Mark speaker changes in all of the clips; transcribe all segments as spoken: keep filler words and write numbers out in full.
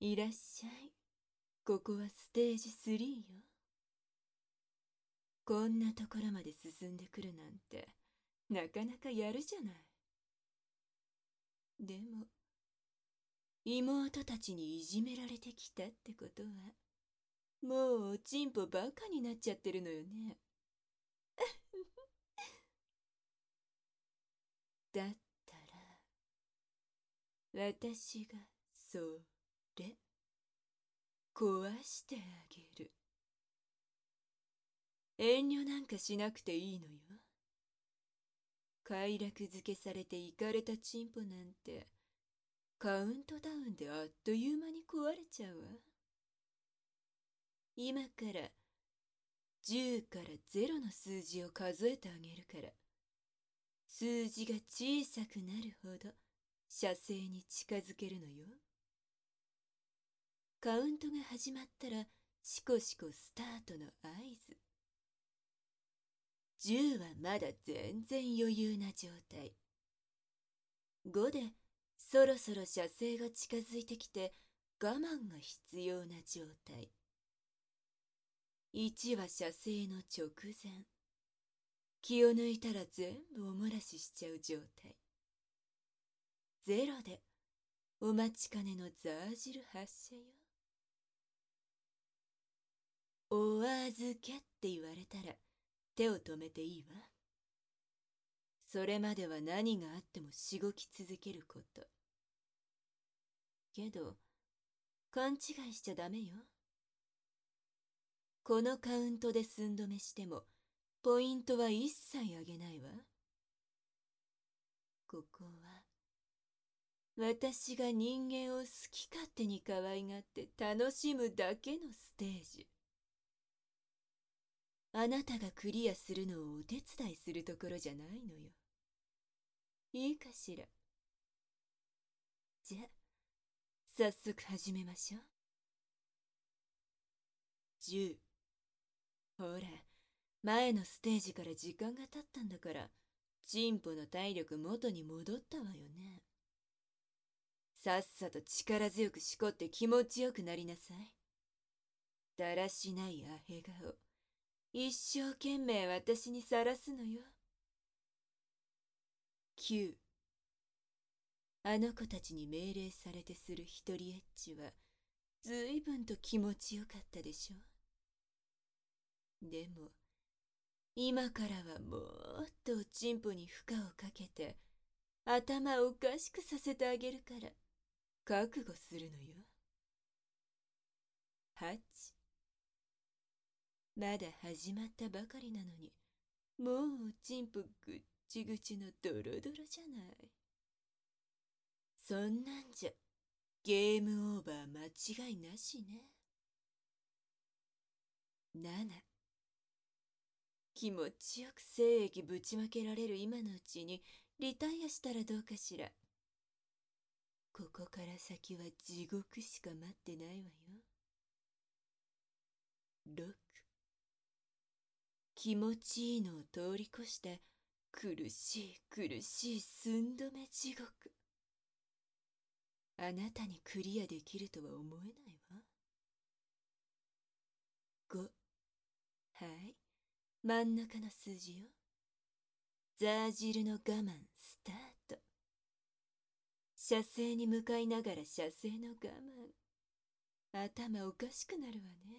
Speaker 1: いらっしゃい。ここはステージスリーよ。こんなところまで進んでくるなんて、なかなかやるじゃない。でも、妹たちにいじめられてきたってことは、もうおちんぽバカになっちゃってるのよね。だったら、私が、それ、壊してあげる。遠慮なんかしなくていいのよ。快楽付けされてイかれたチンポなんて、カウントダウンであっという間に壊れちゃうわ。今からじゅうからゼロの数字を数えてあげるから、数字が小さくなるほど射精に近づけるのよ。カウントが始まったらシコシコスタートの合図。じゅうはまだ全然余裕な状態。ごでそろそろ射精が近づいてきて我慢が必要な状態。いちは射精の直前。気を抜いたら全部お漏らししちゃう状態。ゼロでお待ちかねのザージル発射よ。お預けって言われたら手を止めていいわ。それまでは何があってもしごき続けること。けど、勘違いしちゃダメよ。このカウントで寸止めしても、ポイントは一切あげないわ。ここは、私が人間を好き勝手に可愛がって楽しむだけのステージ。あなたがクリアするのをお手伝いするところじゃないのよ。いいかしら。じゃあ、早速始めましょう。じゅう。ほら、前のステージから時間が経ったんだから、チンポの体力元に戻ったわよね。さっさと力強くしこって気持ちよくなりなさい。だらしないアヘ顔。一生懸命私にさらすのよ。きゅう。あの子たちに命令されてする一人エッチは、ずいぶんと気持ちよかったでしょ。でも、今からはもっとおちんぽに負荷をかけて、頭をおかしくさせてあげるから、覚悟するのよ。はち。まだ始まったばかりなのに、もうおちんぽぐっちぐちのドロドロじゃない。そんなんじゃ、ゲームオーバー間違いなしね。なな。気持ちよく精液ぶちまけられる今のうちにリタイアしたらどうかしら。ここから先は地獄しか待ってないわよ。ろく。気持ちいいのを通り越して苦しい苦しい寸止め地獄。あなたにクリアできるとは思えないわ。ご。はい、真ん中の数字よ。ザージルの我慢スタート。射精に向かいながら射精の我慢。頭おかしくなるわね。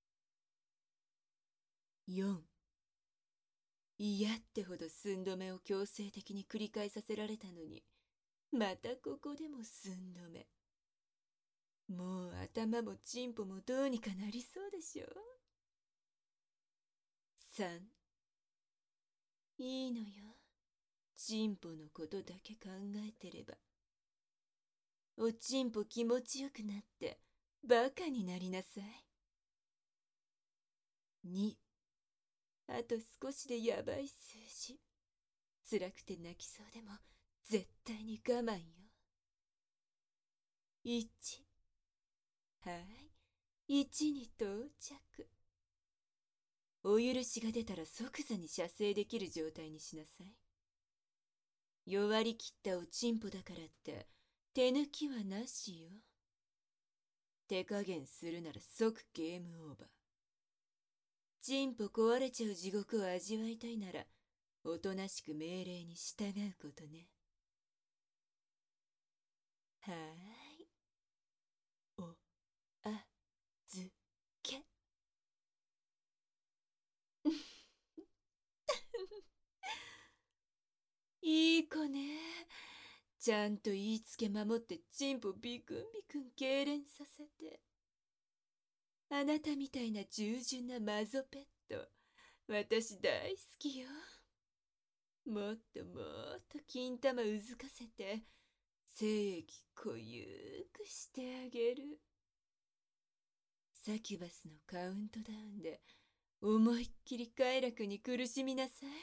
Speaker 1: よん。嫌ってほど寸止めを強制的に繰り返させられたのに、またここでも寸止め。もう頭もチンポもどうにかなりそうでしょ。さん。いいのよ。チンポのことだけ考えてれば。おちんぽ気持ちよくなってバカになりなさい。に。あと少しでやばい数字。辛くて泣きそうでも絶対に我慢よ。いち。はい、いちに到着。お許しが出たら即座に射精できる状態にしなさい。弱りきったおちんぽだからって手抜きはなしよ。 手加減するなら即ゲームオーバー。チンポ壊れちゃう地獄を味わいたいなら、おとなしく命令に従うことね。はーい。お、あ、ず、け。いい子ね。ちゃんと言いつけ守ってチンポビクンビクン痙攣させて。あなたみたいな従順なマゾペット、私大好きよ。もっともっと金玉うずかせて、精液濃ゆくしてあげる。サキュバスのカウントダウンで思いっきり快楽に苦しみなさい。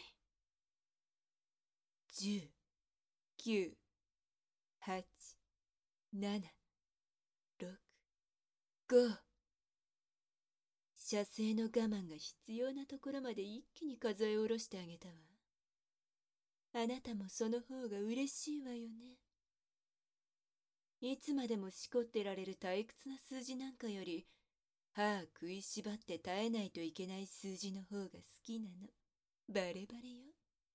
Speaker 1: じゅう、きゅう、はち、なな、ろく、ご。射精の我慢が必要なところまで一気に数え下ろしてあげたわ。あなたもその方が嬉しいわよね。いつまでもしこってられる退屈な数字なんかより、歯食いしばって耐えないといけない数字の方が好きなの。バレバレよ。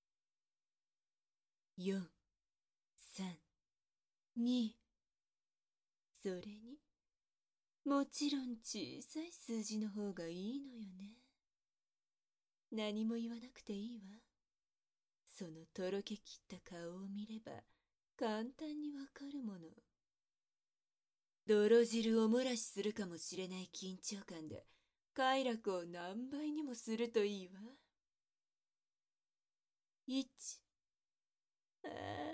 Speaker 1: よん、さん、に。それに、もちろん小さい数字の方がいいのよね。何も言わなくていいわ。そのとろけきった顔を見れば簡単にわかるもの。泥汁を漏らしするかもしれない緊張感で快楽を何倍にもするといいわ。いち。あ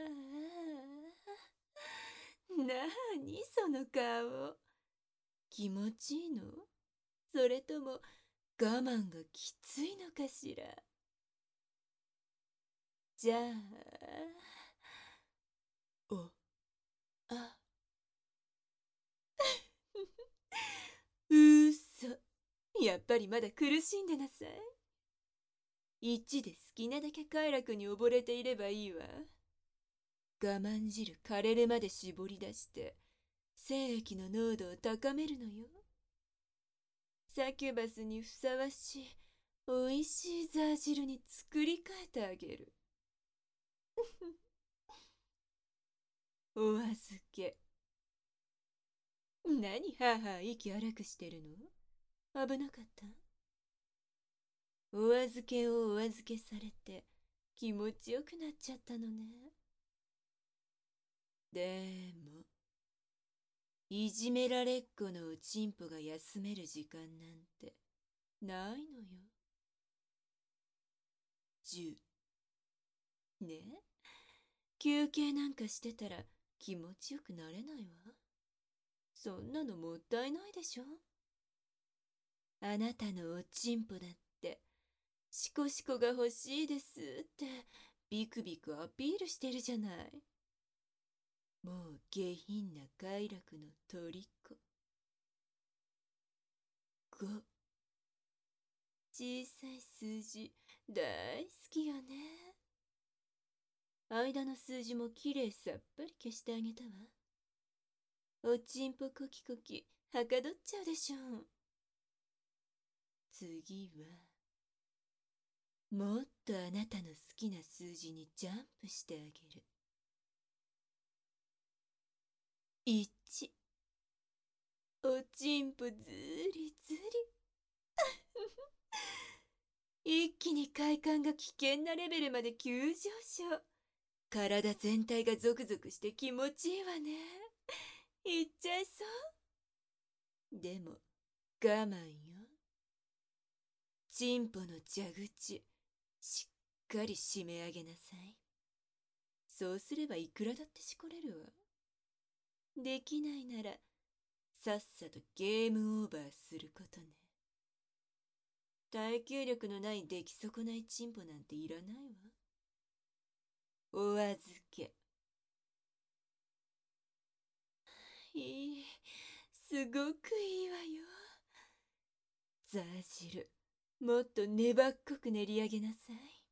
Speaker 1: あ、なあにその顔。気持ちいいの？それとも我慢がきついのかしら。じゃあ、お、あ。うそ。やっぱりまだ苦しんでなさい。いちで好きなだけ快楽に溺れていればいいわ。我慢汁枯れるまで絞り出して、精液の濃度を高めるのよ。サキュバスにふさわしい、おいしいザー汁に作り変えてあげる。お預け。何はあはあ息荒くしてるの？危なかった？お預けをお預けされて気持ちよくなっちゃったのね。でも、いじめられっ子のおちんぽが休める時間なんてないのよ。じゅう。ねえ、休憩なんかしてたら気持ちよくなれないわ。そんなのもったいないでしょ。あなたのおちんぽだってシコシコが欲しいですってビクビクアピールしてるじゃない。もう下品な快楽の虜。ご。小さい数字大好きよね。間の数字もきれいさっぱり消してあげたわ。おちんぽコキコキはかどっちゃうでしょう。次はもっとあなたの好きな数字にジャンプしてあげる。いち。おちんぽずりずり。一気に快感が危険なレベルまで急上昇。体全体がゾクゾクして気持ちいいわね。いっちゃいそう。でも我慢よ。チンポの蛇口しっかり締め上げなさい。そうすればいくらだってしこれるわ。できないならさっさとゲームオーバーすることね。耐久力のない出来損ないチンポなんていらないわ。お預け。いい、すごくいいわよ。ザー汁もっと粘っこく練り上げなさ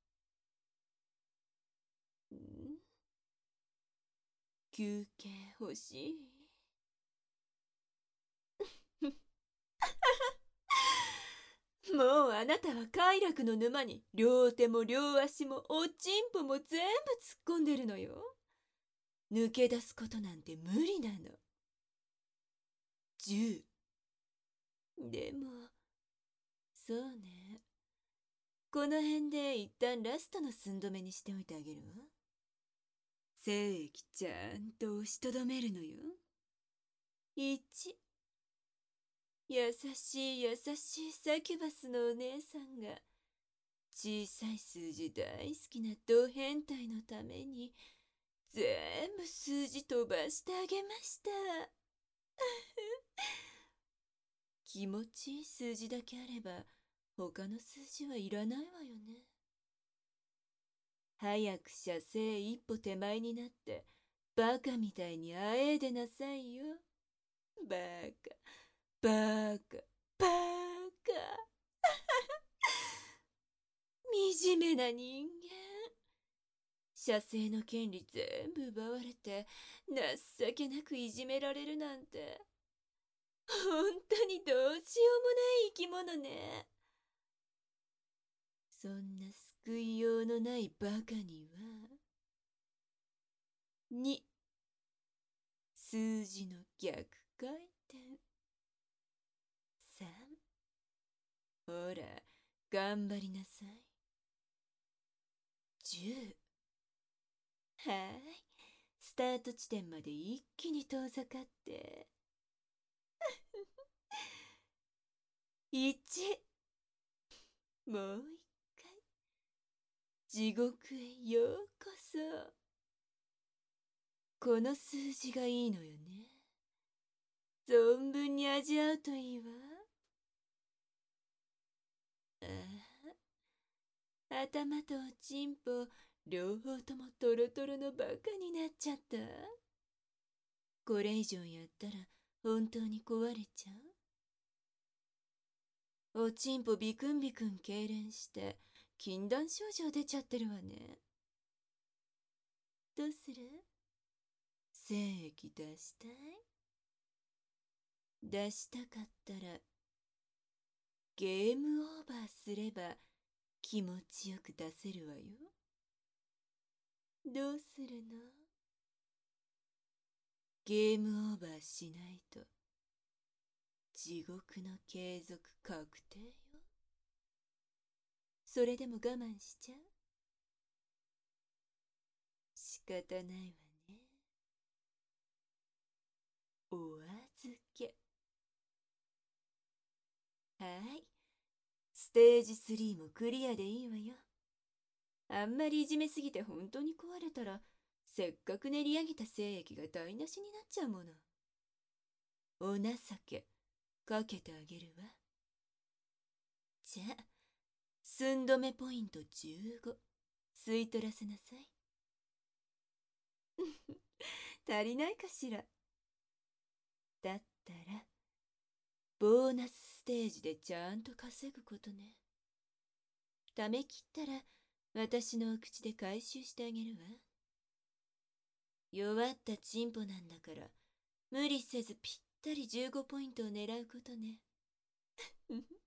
Speaker 1: い。ん？休憩欲しい？ あなたは快楽の沼に両手も両足もおちんぽも全部突っ込んでるのよ。抜け出すことなんて無理なの。じゅう。でも、そうね。この辺で一旦ラストの寸止めにしておいてあげるわ。精液ちゃんと押しとどめるのよ。いち。優しい優しいサキュバスのお姉さんが小さい数字大好きなド変態のために全部数字飛ばしてあげました。気持ちいい数字だけあれば他の数字はいらないわよね。早く射精一歩手前になってバカみたいにあえいでなさいよ。バカバカバカ惨めな人間。射精の権利全部奪われて情けなくいじめられるなんて本当にどうしようもない生き物ね。そんな救いようのないバカにはに数字の逆回転。さん。ほら頑張りなさい。じゅう。はーい、スタート地点まで一気に遠ざかっていち。もう一回地獄へようこそ。この数字がいいのよね。存分に味わうといいわ。ああ、頭とおちんぽ両方ともトロトロのバカになっちゃった。これ以上やったら本当に壊れちゃう。おちんぽビクンビクン痙攣して禁断症状出ちゃってるわね。どうする？精液出したい？出したかったらゲームオーバーすれば気持ちよく出せるわよ。どうするの？ゲームオーバーしないと地獄の継続確定よ。それでも我慢しちゃう？仕方ないわね。お預け。はい、ステージスリーもクリアでいいわよ。あんまりいじめすぎて本当に壊れたらせっかく練り上げた精液が台無しになっちゃうもの。お情けかけてあげるわ。じゃあ寸止めポイントじゅうご吸い取らせなさい。足りないかしら。だったらボーナスステージでちゃんと稼ぐことね。ため切ったら私のお口で回収してあげるわ。弱ったチンポなんだから無理せずぴったりじゅうごポイントを狙うことね。